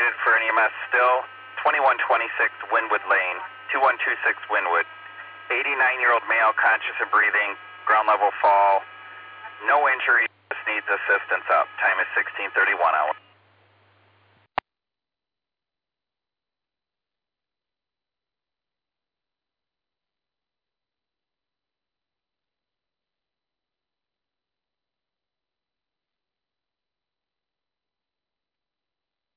needed for an EMS still. 2126 Wynwood Lane, 2126 Wynwood. 89-year-old male, conscious and breathing, ground level fall. No injury, just needs assistance up. Time is 16:31 hours.